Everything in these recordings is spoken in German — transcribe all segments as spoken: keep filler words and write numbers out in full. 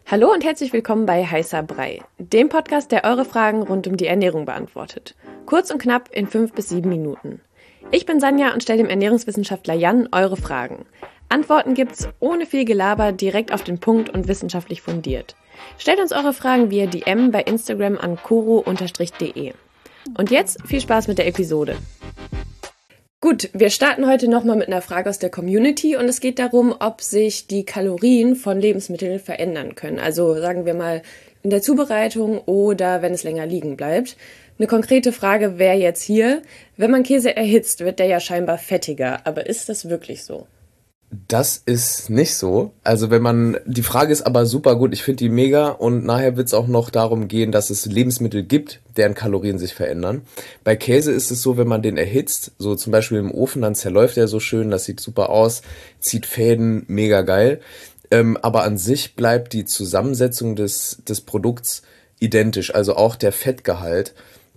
Hallo und herzlich willkommen bei Heißer Brei, dem Podcast, der eure Fragen rund um die Ernährung beantwortet. Kurz und knapp in fünf bis sieben Minuten. Ich bin Sanja und stelle dem Ernährungswissenschaftler Jan eure Fragen. Antworten gibt's ohne viel Gelaber, direkt auf den Punkt und wissenschaftlich fundiert. Stellt uns eure Fragen via D M bei Instagram an koro de. Und jetzt viel Spaß mit der Episode. Gut, wir starten heute nochmal mit einer Frage aus der Community und es geht darum, ob sich die Kalorien von Lebensmitteln verändern können. Also sagen wir mal in der Zubereitung oder wenn es länger liegen bleibt. Eine konkrete Frage wäre jetzt hier, wenn man Käse erhitzt, wird der ja scheinbar fettiger. Aber ist das wirklich so? Das ist nicht so. Also wenn man, die Frage ist aber super gut, ich finde die mega und nachher wird es auch noch darum gehen, dass es Lebensmittel gibt, deren Kalorien sich verändern. Bei Käse ist es so, wenn man den erhitzt, so zum Beispiel im Ofen, dann zerläuft er so schön, das sieht super aus, zieht Fäden, mega geil. Ähm, aber an sich bleibt die Zusammensetzung des, des Produkts identisch, also auch der Fettgehalt.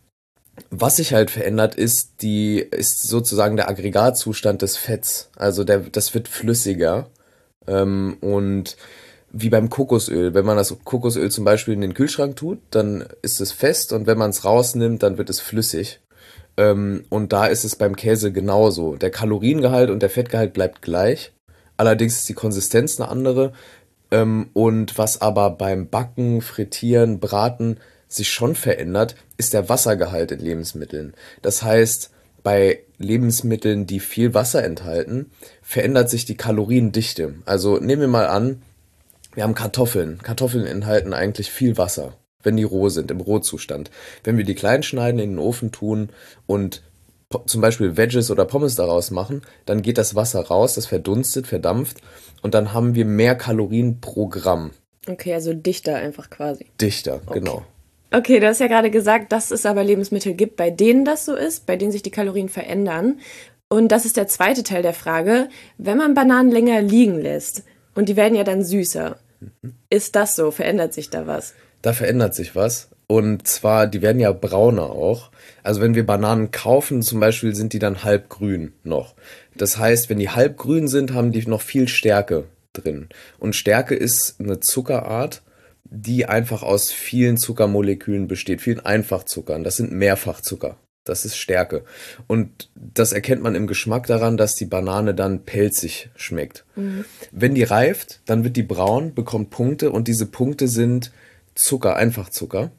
Was sich halt verändert, ist die, ist sozusagen der Aggregatzustand des Fetts. Also der, das wird flüssiger. Ähm, und wie beim Kokosöl. Wenn man das Kokosöl zum Beispiel in den Kühlschrank tut, dann ist es fest und wenn man es rausnimmt, dann wird es flüssig. Ähm, und da ist es beim Käse genauso. Der Kaloriengehalt und der Fettgehalt bleibt gleich. Allerdings ist die Konsistenz eine andere. Ähm, und was aber beim Backen, Frittieren, Braten sich schon verändert, ist der Wassergehalt in Lebensmitteln. Das heißt, bei Lebensmitteln, die viel Wasser enthalten, verändert sich die Kaloriendichte. Also nehmen wir mal an, wir haben Kartoffeln. Kartoffeln enthalten eigentlich viel Wasser, wenn die roh sind, im Rohzustand. Wenn wir die klein schneiden, in den Ofen tun und po- zum Beispiel Veggies oder Pommes daraus machen, dann geht das Wasser raus, das verdunstet, verdampft und dann haben wir mehr Kalorien pro Gramm. Okay, also dichter einfach quasi. Dichter, genau. Okay, du hast ja gerade gesagt, dass es aber Lebensmittel gibt, bei denen das so ist, bei denen sich die Kalorien verändern. Und das ist der zweite Teil der Frage. Wenn man Bananen länger liegen lässt und die werden ja dann süßer, ist das so? Verändert sich da was? Da verändert sich was. Und zwar, die werden ja brauner auch. Also wenn wir Bananen kaufen, zum Beispiel, sind die dann halbgrün noch. Das heißt, wenn die halbgrün sind, haben die noch viel Stärke drin. Und Stärke ist eine Zuckerart, die einfach aus vielen Zuckermolekülen besteht, vielen Einfachzuckern. Das sind Mehrfachzucker. Das ist Stärke. Und das erkennt man im Geschmack daran, dass die Banane dann pelzig schmeckt. Mhm. Wenn die reift, dann wird die braun, bekommt Punkte und diese Punkte sind Zucker, Einfachzucker.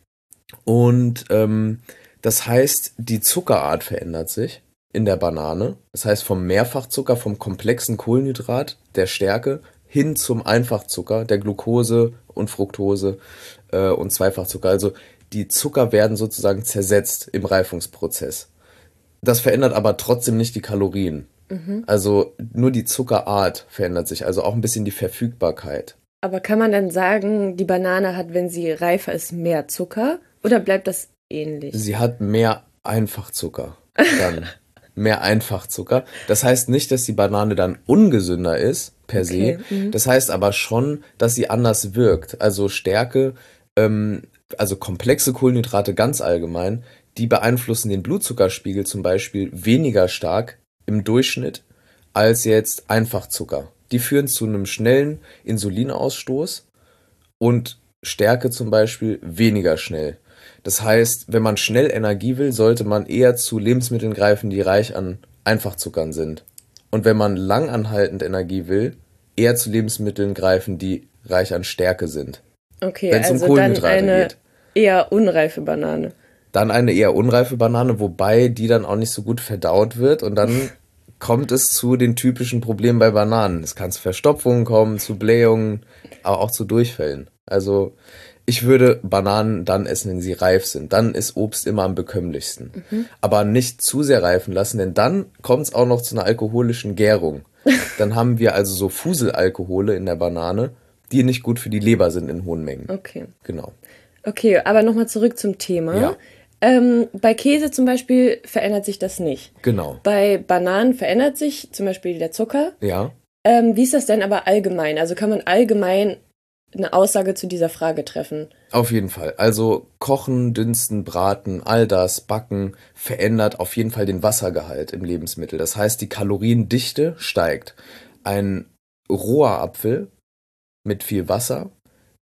Und ähm, das heißt, die Zuckerart verändert sich in der Banane. Das heißt, vom Mehrfachzucker, vom komplexen Kohlenhydrat, der Stärke, hin zum Einfachzucker, der Glucose und Fructose äh, und Zweifachzucker. Also die Zucker werden sozusagen zersetzt im Reifungsprozess. Das verändert aber trotzdem nicht die Kalorien. Mhm. Also nur die Zuckerart verändert sich, also auch ein bisschen die Verfügbarkeit. Aber kann man dann sagen, die Banane hat, wenn sie reifer ist, mehr Zucker? Oder bleibt das ähnlich? Sie hat mehr Einfachzucker. Dann mehr Einfachzucker. Das heißt nicht, dass die Banane dann ungesünder ist, per Okay, se. mhm. Das heißt aber schon, dass sie anders wirkt. Also Stärke, ähm, also komplexe Kohlenhydrate ganz allgemein, die beeinflussen den Blutzuckerspiegel zum Beispiel weniger stark im Durchschnitt als jetzt Einfachzucker. Die führen zu einem schnellen Insulinausstoß und Stärke zum Beispiel weniger schnell. Das heißt, wenn man schnell Energie will, sollte man eher zu Lebensmitteln greifen, die reich an Einfachzuckern sind. Und wenn man langanhaltend Energie will, eher zu Lebensmitteln greifen, die reich an Stärke sind. Okay, Wenn es um also dann Kohlenhydrate eine geht. eher unreife Banane. Dann eine eher unreife Banane, wobei die dann auch nicht so gut verdaut wird und dann kommt es zu den typischen Problemen bei Bananen. Es kann zu Verstopfungen kommen, zu Blähungen, aber auch zu Durchfällen. Also ich würde Bananen dann essen, wenn sie reif sind. Dann ist Obst immer am bekömmlichsten. Mhm. Aber nicht zu sehr reifen lassen, denn dann kommt es auch noch zu einer alkoholischen Gärung. Dann haben wir also so Fuselalkohole in der Banane, die nicht gut für die Leber sind in hohen Mengen. Okay. Genau. Okay, aber nochmal zurück zum Thema. Ja. Ähm, bei Käse zum Beispiel verändert sich das nicht. Genau. Bei Bananen verändert sich zum Beispiel der Zucker. Ja. Ähm, wie ist das denn aber allgemein? Also kann man allgemein eine Aussage zu dieser Frage treffen? Auf jeden Fall. Also kochen, dünsten, braten, all das, backen, verändert auf jeden Fall den Wassergehalt im Lebensmittel. Das heißt, die Kaloriendichte steigt. Ein roher Apfel mit viel Wasser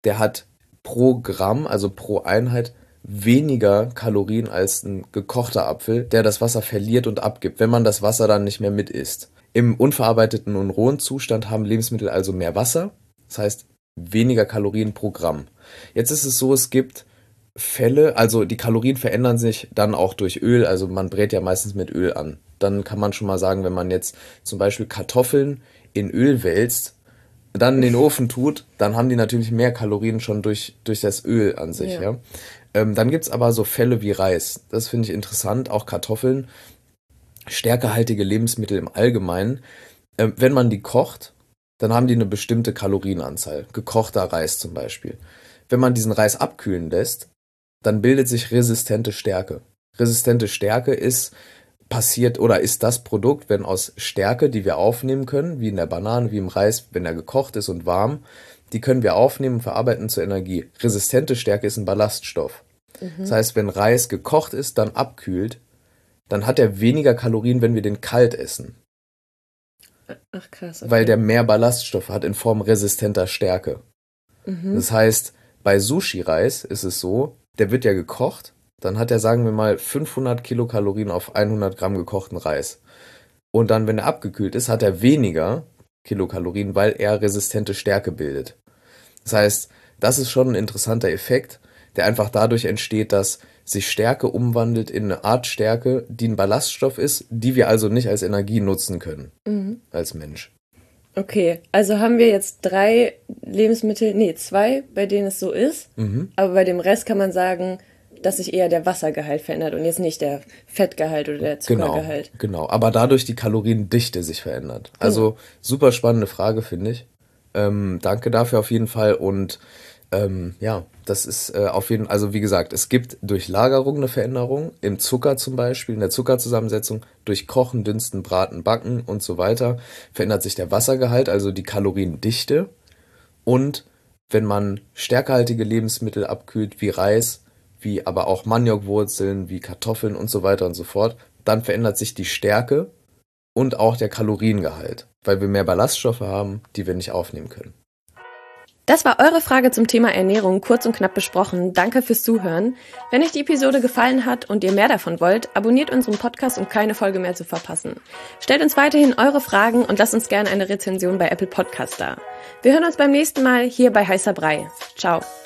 der hat pro Gramm, also pro Einheit, weniger Kalorien als ein gekochter Apfel, der das Wasser verliert und abgibt, wenn man das Wasser dann nicht mehr mit isst. Im unverarbeiteten und rohen Zustand haben Lebensmittel also mehr Wasser, das heißt weniger Kalorien pro Gramm. Jetzt ist es so, es gibt Fälle, also die Kalorien verändern sich dann auch durch Öl, also man brät ja meistens mit Öl an. Dann kann man schon mal sagen, wenn man jetzt zum Beispiel Kartoffeln in Öl wälzt, dann in den Ofen tut, dann haben die natürlich mehr Kalorien schon durch, durch das Öl an sich. Ja. Ja. Ähm, dann gibt's aber so Fälle wie Reis. Das finde ich interessant, auch Kartoffeln, stärkehaltige Lebensmittel im Allgemeinen. Ähm, wenn man die kocht, dann haben die eine bestimmte Kalorienanzahl. Gekochter Reis zum Beispiel. Wenn man diesen Reis abkühlen lässt, dann bildet sich resistente Stärke. Resistente Stärke ist passiert oder ist das Produkt, wenn aus Stärke, die wir aufnehmen können, wie in der Banane, wie im Reis, wenn er gekocht ist und warm, die können wir aufnehmen und verarbeiten zur Energie. Resistente Stärke ist ein Ballaststoff. Mhm. Das heißt, wenn Reis gekocht ist, dann abkühlt, dann hat er weniger Kalorien, wenn wir den kalt essen. Ach krass. Okay. Weil der mehr Ballaststoffe hat in Form resistenter Stärke. Mhm. Das heißt, bei Sushi-Reis ist es so, der wird ja gekocht, dann hat er, sagen wir mal, fünfhundert Kilokalorien auf hundert Gramm gekochten Reis. Und dann, wenn er abgekühlt ist, hat er weniger Kilokalorien, weil er resistente Stärke bildet. Das heißt, das ist schon ein interessanter Effekt, der einfach dadurch entsteht, dass sich Stärke umwandelt in eine Art Stärke, die ein Ballaststoff ist, die wir also nicht als Energie nutzen können, mhm. als Mensch. Okay, also haben wir jetzt drei Lebensmittel, nee, zwei, bei denen es so ist, mhm. aber bei dem Rest kann man sagen, dass sich eher der Wassergehalt verändert und jetzt nicht der Fettgehalt oder der Zuckergehalt. Genau, genau. Aber dadurch die Kaloriendichte sich verändert. Also mhm. super spannende Frage, finde ich. Ähm, danke dafür auf jeden Fall und ähm, ja, das ist äh, auf jeden Fall, also wie gesagt, es gibt durch Lagerung eine Veränderung, im Zucker zum Beispiel, in der Zuckerzusammensetzung, durch Kochen, Dünsten, Braten, Backen und so weiter, verändert sich der Wassergehalt, also die Kaloriendichte und wenn man stärkehaltige Lebensmittel abkühlt, wie Reis, wie aber auch Maniokwurzeln, wie Kartoffeln und so weiter und so fort, dann verändert sich die Stärke und auch der Kaloriengehalt, weil wir mehr Ballaststoffe haben, die wir nicht aufnehmen können. Das war eure Frage zum Thema Ernährung, kurz und knapp besprochen. Danke fürs Zuhören. Wenn euch die Episode gefallen hat und ihr mehr davon wollt, abonniert unseren Podcast, um keine Folge mehr zu verpassen. Stellt uns weiterhin eure Fragen und lasst uns gerne eine Rezension bei Apple Podcast da. Wir hören uns beim nächsten Mal hier bei Heißer Brei. Ciao.